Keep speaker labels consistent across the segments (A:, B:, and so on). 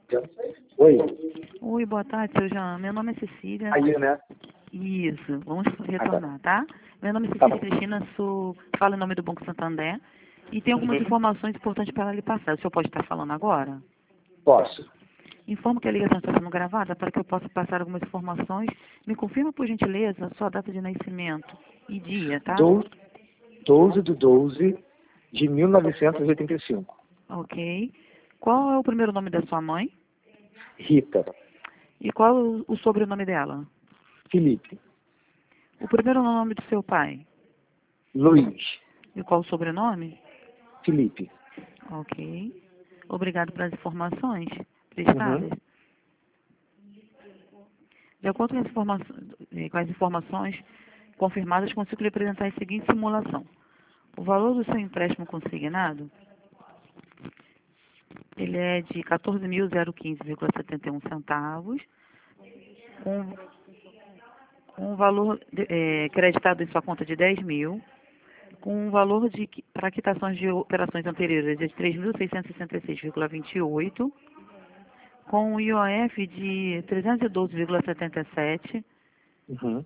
A: Oi.
B: Oi, boa tarde, seu Jean. Meu nome é Cecília.
A: Aí, né?
B: Isso, vamos retornar, tá? Meu nome é
A: Tá
B: Cecília
A: bom.
B: Cristina, falo em nome do Banco Santander e tem algumas informações importantes para lhe passar. O senhor pode estar falando agora?
A: Posso.
B: Informo que a ligação está sendo gravada para que eu possa passar algumas informações. Me confirma, por gentileza, a sua data de nascimento e dia, tá?
A: 12 de 1985.
B: Ok. Qual é o primeiro nome da sua mãe?
A: Rita.
B: E qual é o sobrenome dela?
A: Felipe.
B: O primeiro nome do seu pai?
A: Luiz.
B: E qual o sobrenome?
A: Felipe.
B: Ok. Obrigado pelas informações
A: Uhum.
B: prestadas. De acordo com as informações confirmadas, consigo lhe apresentar a seguinte simulação. O valor do seu empréstimo consignado, ele é de 14.015,71 centavos, com um valor creditado em sua conta de 10 mil, com um valor para quitações de operações anteriores de 3.666,28, com um IOF de 312,77.
A: Uhum.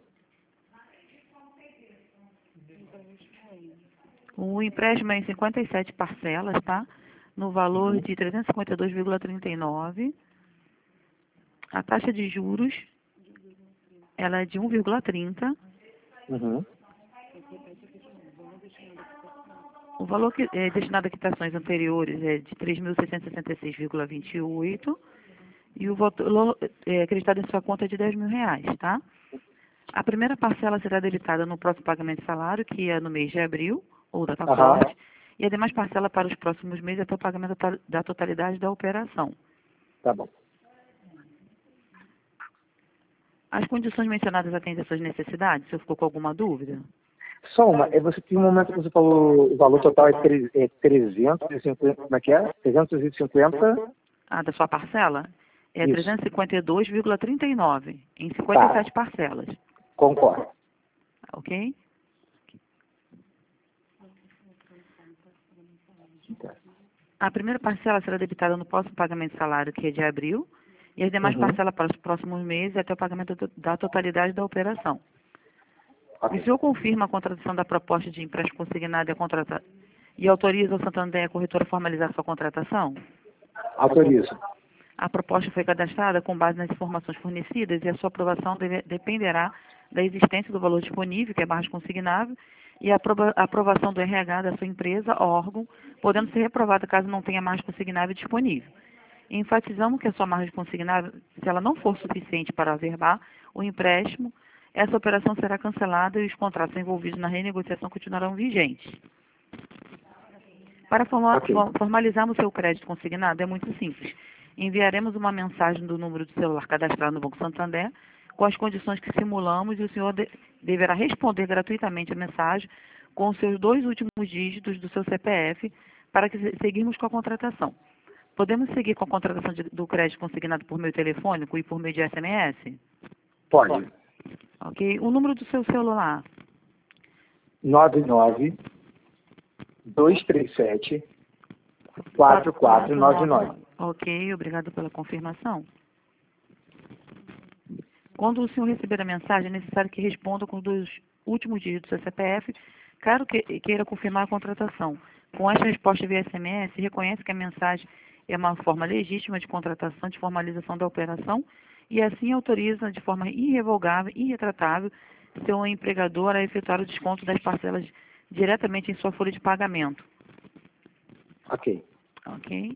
B: O empréstimo é em 57 parcelas, tá? No valor
A: Uhum.
B: de 352,39. A taxa de juros, ela é de 1,30.
A: Uhum.
B: O valor destinado a quitações anteriores é de 3.666,28. E o valor acreditado em sua conta é de 10 mil reais, tá? A primeira parcela será debitada no próximo pagamento de salário, que é no mês de abril, ou
A: Aham.
B: datacorte, e a demais parcela para os próximos meses até o pagamento da totalidade da operação.
A: Tá bom.
B: As condições mencionadas atendem às suas necessidades? Se ficou com alguma dúvida?
A: Só uma. Você tem um momento que você falou o valor total é 350. Como é que é? 350.
B: Ah, da sua parcela? É
A: Isso.
B: 352,39 em
A: Tá.
B: 57 parcelas,
A: Concordo.
B: ok?
A: Tá.
B: A primeira parcela será debitada no próximo pagamento de salário, que é de abril, e as demais
A: Uhum.
B: parcelas para os próximos meses até o pagamento da totalidade da operação. O
A: Ok.
B: senhor confirma a contratação da proposta de empréstimo consignado e autoriza o Santander, a corretora, a formalizar sua contratação?
A: Autorizo.
B: A proposta foi cadastrada com base nas informações fornecidas e a sua aprovação dependerá da existência do valor disponível, que é margem consignável, e a aprovação do RH da sua empresa, órgão, podendo ser reprovada caso não tenha margem consignável disponível. Enfatizamos que a sua margem consignável, se ela não for suficiente para averbar o empréstimo, essa operação será cancelada e os contratos envolvidos na renegociação continuarão vigentes. Para
A: Ok.
B: formalizarmos seu crédito consignado, é muito simples. Enviaremos uma mensagem do número de celular cadastrado no Banco Santander com as condições que simulamos e o senhor deverá responder gratuitamente a mensagem com os seus 2 últimos dígitos do seu CPF para que seguirmos com a contratação. Podemos seguir com a contratação do crédito consignado por meio telefônico e por meio de SMS?
A: Pode.
B: Ok. O número do seu celular?
A: 99-237-4499.
B: Ok, obrigado pela confirmação. Quando o senhor receber a mensagem, é necessário que responda com os 2 últimos dígitos do seu CPF, caso queira confirmar a contratação. Com esta resposta via SMS, reconhece que a mensagem é uma forma legítima de contratação, de formalização da operação, e assim autoriza de forma irrevogável e irretratável seu empregador a efetuar o desconto das parcelas diretamente em sua folha de pagamento.
A: Ok.
B: Ok?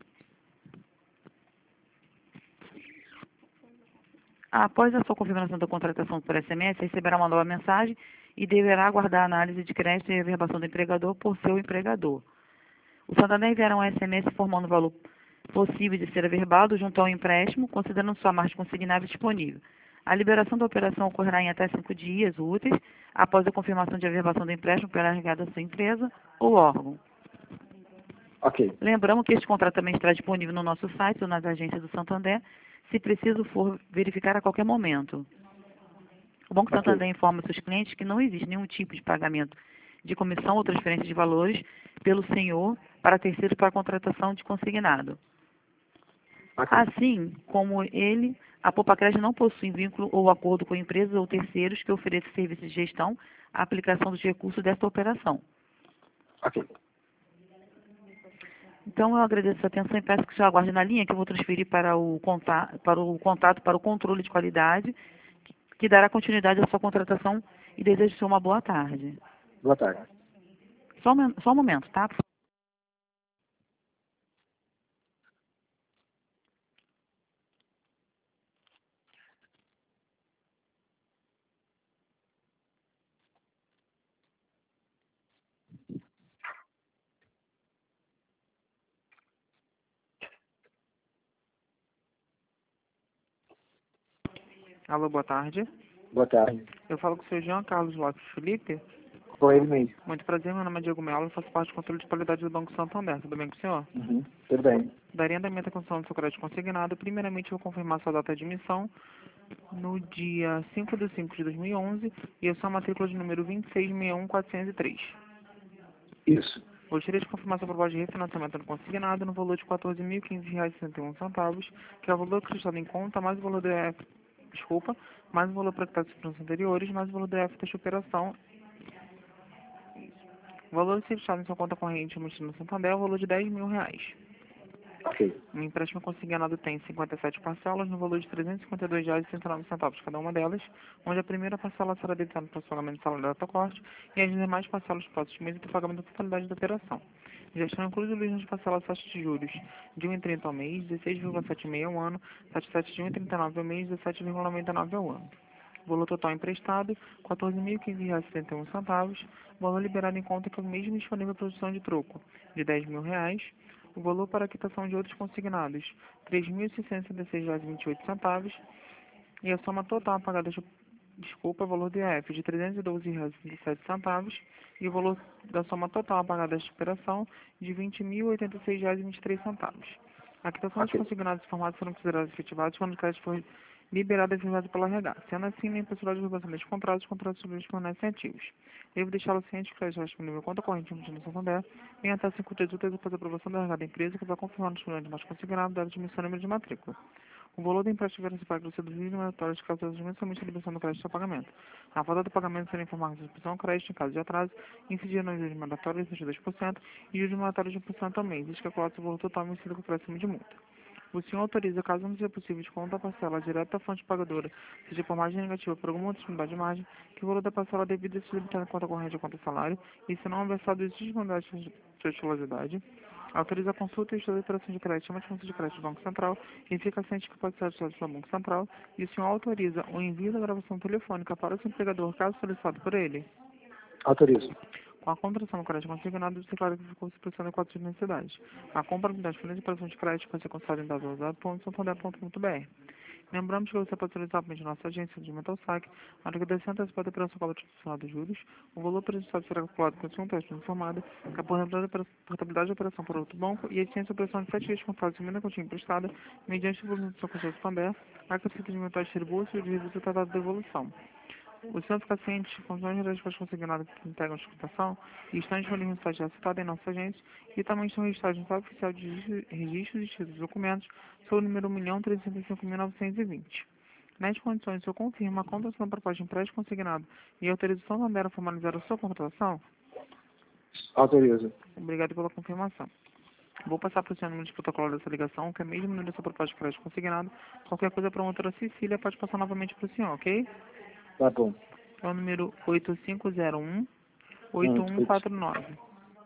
B: Após a sua confirmação da contratação por SMS, receberá uma nova mensagem e deverá aguardar a análise de crédito e averbação do empregador por seu empregador. O Santander enviará um SMS informando o valor possível de ser averbado junto ao empréstimo, considerando sua margem consignável disponível. A liberação da operação ocorrerá em até 5 dias úteis após a confirmação de averbação do empréstimo pela RH da sua empresa ou órgão.
A: Ok.
B: Lembramos que este contrato também estará disponível no nosso site ou nas agências do Santander, se preciso for verificar a qualquer momento. O Banco
A: Ok.
B: Santander informa seus clientes que não existe nenhum tipo de pagamento de comissão ou transferência de valores pelo senhor para terceiros para a contratação de consignado.
A: Ok.
B: Assim como ele, a Popacred não possui vínculo ou acordo com empresas ou terceiros que ofereçam serviços de gestão à aplicação dos recursos desta operação.
A: Ok.
B: Então, eu agradeço a sua atenção e peço que o senhor aguarde na linha, que eu vou transferir para o contato, para o controle de qualidade, que dará continuidade à sua contratação e desejo o senhor uma boa tarde.
A: Boa tarde.
B: Só um momento, tá? Alô, boa tarde.
A: Boa tarde.
B: Eu falo com o senhor Jean Carlos Lopes Felipe.
A: Com ele mesmo.
B: Muito prazer, meu nome é Diego Melo, eu faço parte do controle de qualidade do Banco Santander. Tudo bem com o senhor?
A: Uhum. Tudo bem.
B: Daria andamento à concessão do seu crédito consignado. Primeiramente, eu vou confirmar sua data de emissão no dia 5 de 5 de 2011 e a sua matrícula de número 2661403.
A: Isso.
B: Gostaria de confirmar sua proposta de refinanciamento do consignado no valor de R$ 14.015,61, que é o valor acrescentado em conta, mais o valor do EF, mais o valor praticado dos planos anteriores, mais o valor do EF desta operação. O valor fixado em sua conta corrente emitida no Santander é o valor de R$ 10.000.
A: Ok.
B: O empréstimo consignado tem 57 parcelas no valor de R$ 352,69 cada uma delas, onde a primeira parcela será debitada para o pagamento do salário da data-corte e as demais parcelas dos próximos meses para o pagamento da totalidade da operação. Já estão incluídos nas parcelas taxas de juros de 1,30 ao mês, 16,76 ao ano, taxa de 1,39 ao mês, 17,99 ao ano. O valor total emprestado, R$ 14.015,71. Valor liberado em conta que é o mesmo disponível para produção de troco, de R$ 10.000. O valor para a quitação de outros consignados, R$ 3.666,28. E a soma total pagada, valor do IAF de R$ 312,27. E o valor da soma total pagada desta operação de R$ 20.086,23. A quitação dos
A: Ok.
B: consignados informados serão considerados efetivados quando o crédito for liberado e firmado pela RH. Sendo assim, nem possibilidade de renovação destes contratos, os contratos sobre eles permanecem ativos. Devo deixá-lo ciente que o crédito disponível conta corrente no Santander em até 5 dias úteis após a aprovação da RH da empresa, que vai confirmar no disponibilidade mais consignado da admissão e número de matrícula. O valor do empréstimo deverá ser pago pelos juros mandatórios de caso seja mensalmente a liberação do crédito a pagamento. A falta do pagamento será informada da exposição ao crédito em caso de atraso, incidir nos juros mandatórios de 2% e juros mandatórios de 1% ao mês, desde que calculado o valor total vencido com o acréscimo de multa. O senhor autoriza, caso não seja possível, desconto da parcela direta à fonte pagadora, seja por margem negativa ou por alguma outra disponibilidade de margem, que o valor da parcela devida seja limitado à conta corrente ou conta salário, e se não houver versado existe disponibilidade de titularidade. Autoriza a consulta e estudo de operação de crédito, chama de consulta de crédito do Banco Central, e fica ciente que pode ser ajustado pelo Banco Central, e o senhor autoriza o envio da gravação telefônica para o seu empregador, caso solicitado por ele.
A: Autorizo.
B: Com a contratação do crédito consignado, declara que ficou supressão de 4 necessidades. A compra da diferença de operação de crédito pode ser consultada em www.santander.br. Lembramos que você pode solicitar somente a nossa agência de mental saque, a liquidação antecipada da operação cobra de juros, o valor prejudiciado será calculado com um teste informado, a portabilidade da operação por outro banco e a ciência de operação de 7 vezes contados em uma continha emprestada, mediante o volume do seu conselho Santander, a que o procedimento distribui-se e o serviço tratado de devolução. O senhor fica ciente com os gerais consignados que integram a escutação e estão disponíveis no site já citado em nossa agência e também estão registrados no site oficial de registros e títulos de documentos sob o número 1.365.920. Nas condições, o senhor confirma a contratação da proposta de empréstimo consignado e a autorização da Santander a formalizar a sua contratação?
A: Autorizo.
B: Obrigado pela confirmação. Vou passar para o senhor o número de protocolo dessa ligação, que é mesmo o número dessa proposta de crédito consignado. Qualquer coisa para a outra Cecília pode passar novamente para o senhor, ok?
A: Tá bom.
B: É o número 8501
A: 8.
B: 8149,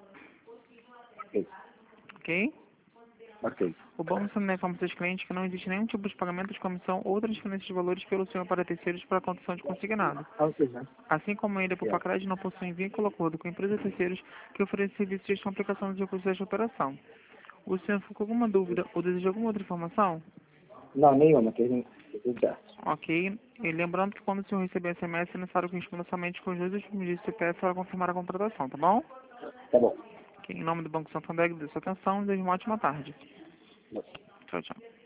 A: Ok.
B: ok?
A: Ok.
B: O banco também informa seus clientes que não existe nenhum tipo de pagamento de comissão ou transferência de valores pelo senhor para terceiros para a condição de consignado.
A: Autorizo.
B: Assim como ele, por Popacred, não possui vínculo ou acordo com empresas terceiros que oferecem serviços de gestão e aplicação dos recursos desta operação. O senhor ficou com alguma dúvida ou deseja alguma outra informação?
A: Não, nenhuma. Tudo certo.
B: Ok. E lembrando que quando o senhor receber SMS, é necessário que responda somente com os dois últimos dígitos do CPF para confirmar a contratação, tá bom?
A: Tá bom.
B: Ok. Em nome do Banco Santander, agradeço a sua atenção e desejo uma ótima tarde. Tchau, tchau.